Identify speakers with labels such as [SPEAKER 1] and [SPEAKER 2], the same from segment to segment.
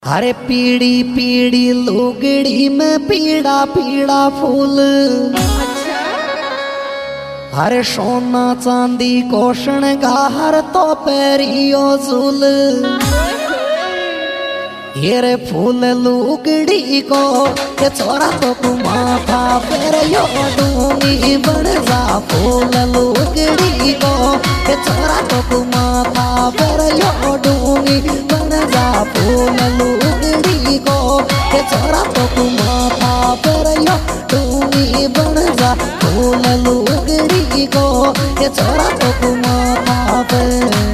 [SPEAKER 1] अरे पीड़ी पीड़ी लुगड़ी में पीड़ा पीड़ा फूल।
[SPEAKER 2] अच्छा।
[SPEAKER 1] अरे सोना चांदी को शृंगार तो पैरियो झूल। ये रे फूल लुगड़ी को के छोरा तो कुमाथा पर यो डूंगी बन जा। फूल लुगड़ी को के छोरा तो कुमाथा पर यो डूंगी बन जा। फूल लुगड़ी को के छोरा तो कुमाथा पर यो डूंगी बन जा। फूल लुगड़ी को के छोरा तो कुमाथा पर।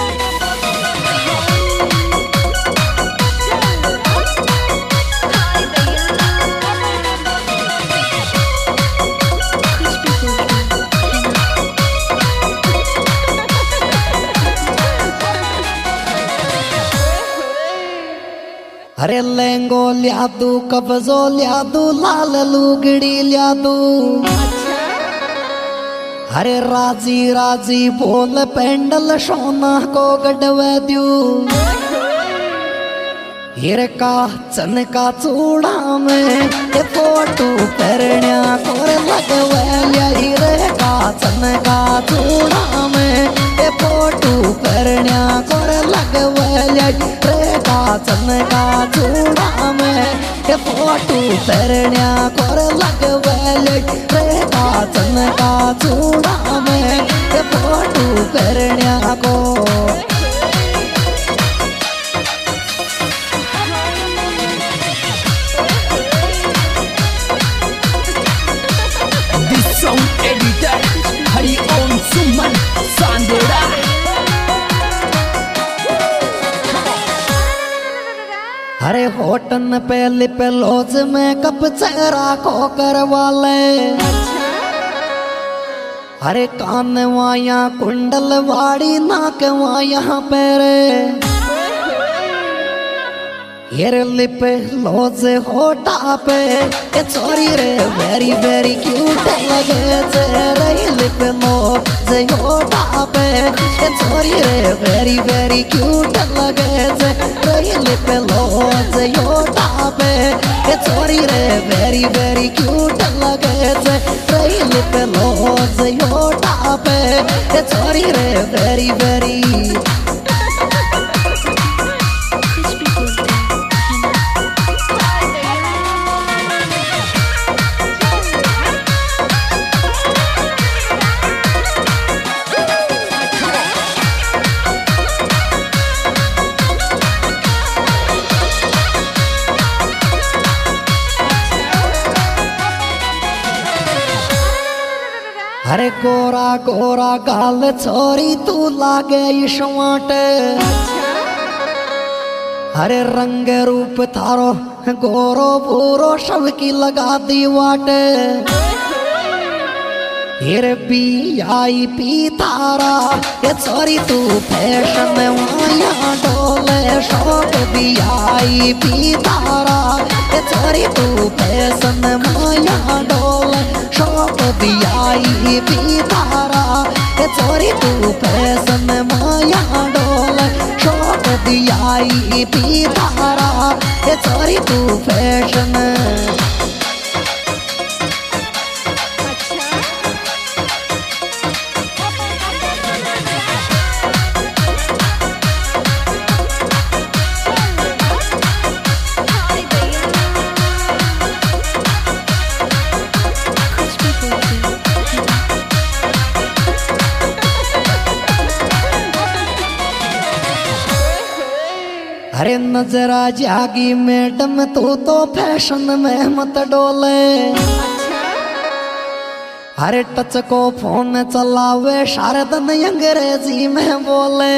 [SPEAKER 1] अरे लहंगो लिया दू कब्जो लिया दू लाल लुगड़ी लिया दू। अरे राजी राजी बोल पेंडल सोना को गडवे दू। हीरे का चन का चूड़ा में ये फोटो परण्या को लगवे लिया। हीरे का चन का चूड़ा में ये फोटो परण्या को लगवे लिया। रे का चन का चूड़ा में ये फोटो परण्या को लगवे लिया। रे का चन का चूड़ा में ये फोटो परण्या को।
[SPEAKER 3] एडिटर हरि ओम सुमन सांदेड़ा।
[SPEAKER 1] अरे होटन पे लिप लॉज में कप चेहरा को करवा ले। अरे कान वाया कुंडल वाड़ी नाक वाया पैरे। ये लिप लॉज होटा पे ये चोरी रे वेरी वेरी क्यूट लगे रे। लिप लॉज होटा पे ये चोरी रे वेरी वेरी क्यूट लगे रे। लिप लॉज होटा पे ये चोरी रे वेरी वेरी क्यूट लगे रे। लिप लॉज होटा पे ये चोरी रे वेरी वेरी। अरे गोरा गोरा गाल छोरी तू लागे ईश्वाट। अरे रंग रूप थारो गोरो भूरो सब की लगा दी वाट। फिर VIP थारा ये छोरी तू फैशन वाया डोले शौक। VIP थारा ये छोरी तू फैशन वाया डोले शौक। VIP थारा ये छोरी तू फैशन वाया डोले शौक। VIP थारा ये छोरी तू फैशन। अरे नजरा जागी मैडम तू तो फैशन में मत डोले। अरे टच को फोन चलावे शारदन अंग्रेजी में बोले।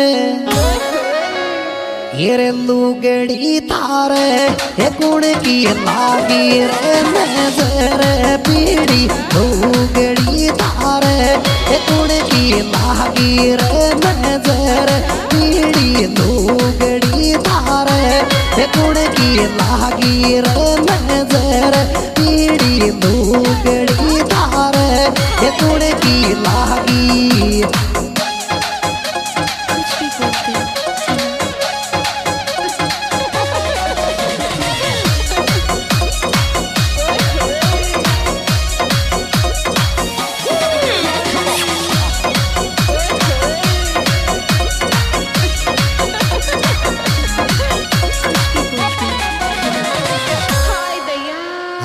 [SPEAKER 1] ये रे लुगड़ी थारे ये गुण की लागी रे नजर। पीड़ी लुगड़ी थारे ये गुण की लागी रे नजर। पीड़ी लुगड़ी थारे ये गुण की लागी रे नजर। पीड़ी लुगड़ी थारे ये गुण की लागी। कुछ भी बोलते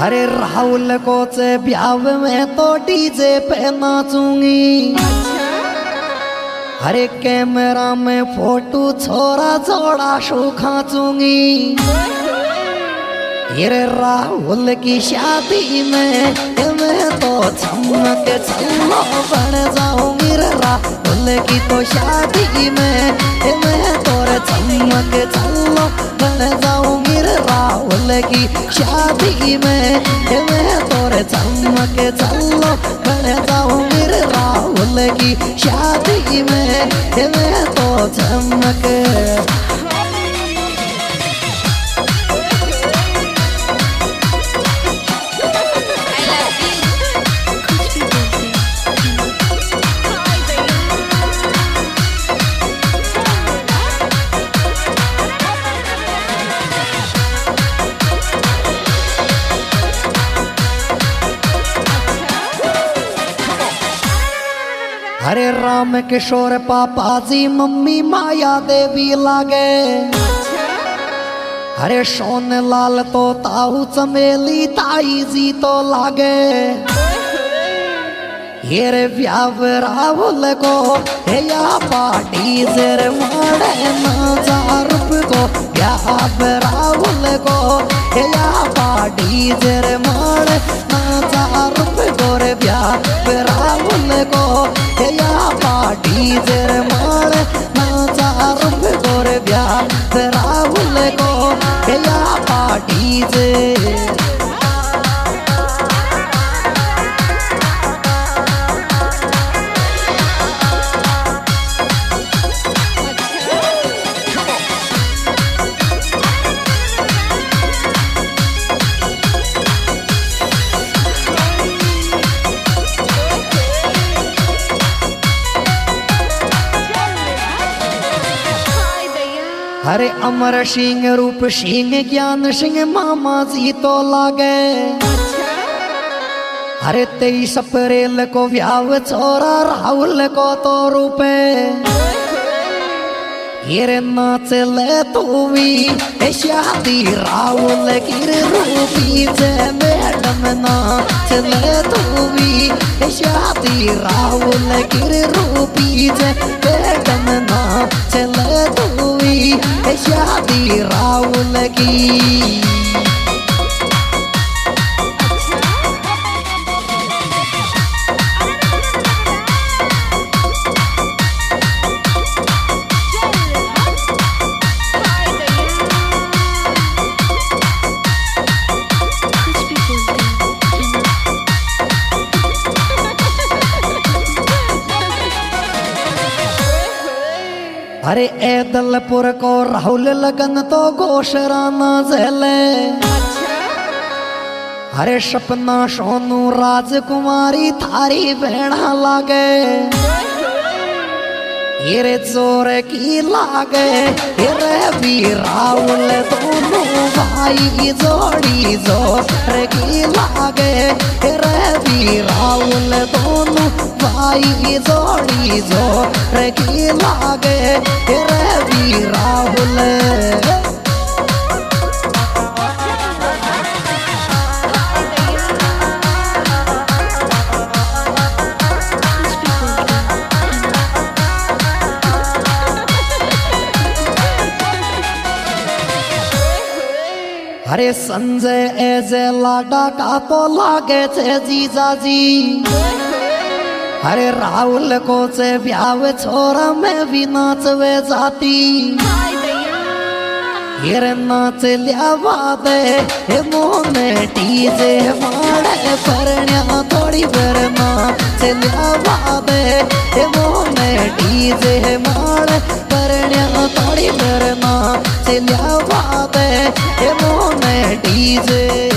[SPEAKER 1] अरे राहुल को से ब्याह में तो डीजे पे नाचूंगी। अरे कैमरा में फोटो छोरा जोड़ा शो खाचूंगी। ये राहुल की शादी में मैं तो चमक चलो बन जाऊंगी। राहुल की तो शादी में मैं तो चमक चलो बन जाऊंगी। राहुल की शादी में मैं तो चमक चलो बन जाऊंगी। राहुल की शादी में मैं तो चमक। हरे राम किशोर पापा जी मम्मी माया देवी लागे। हरे सोन लाल तो ताऊ चमेली ताई जी तो लागे। ये रे व्याव राहुल को या पार्टी जर मारे ना रूप को। व्याव राहुल को या पार्टी जर मारे ना रूप को। रे व्याव राहुल को या पार्टी जर मारे ना रूप को। रे व्याव राहुल को या पार्टी जर। हरे अमर सिंह रूप सिंह ज्ञान सिंह मामा जी तो लागे। हरे 23 अप्रैल को व्याव छोरा राहुल को तो रूपे। ये नाच ले तू भी शादी राहुल की रूपी से मैडम नाच ले तू भी शादी राहुल की रूपी से मैडम नाच ले तू भी शादी राहुल की। अरे ऐदलपुर को राहुल लगन तो गोशराना झेले। अरे सपना सोनू राजकुमारी थारी भेड़ा लागे। ये रे जोर की लागे। ये रे भी राहुल दोनों भाई जोड़ी जोर की लागे। ये रे भी राहुल दोनों भाई जोड़ी जोर की लागे। ये रे भी राहुल। अरे संजय ऐसे लाडा का तो लागे थे जीजा जी। अरे राहुल को से ब्याह छोरा में भी नाचवे जाती। ये नाच लिया दे हे मोने डीजे मारे परण्या थोड़ी बेर नाच लिया दे हे मोने डीजे मारे परण्या थोड़ी बेर नाच लिया दे हे मोने डीजे।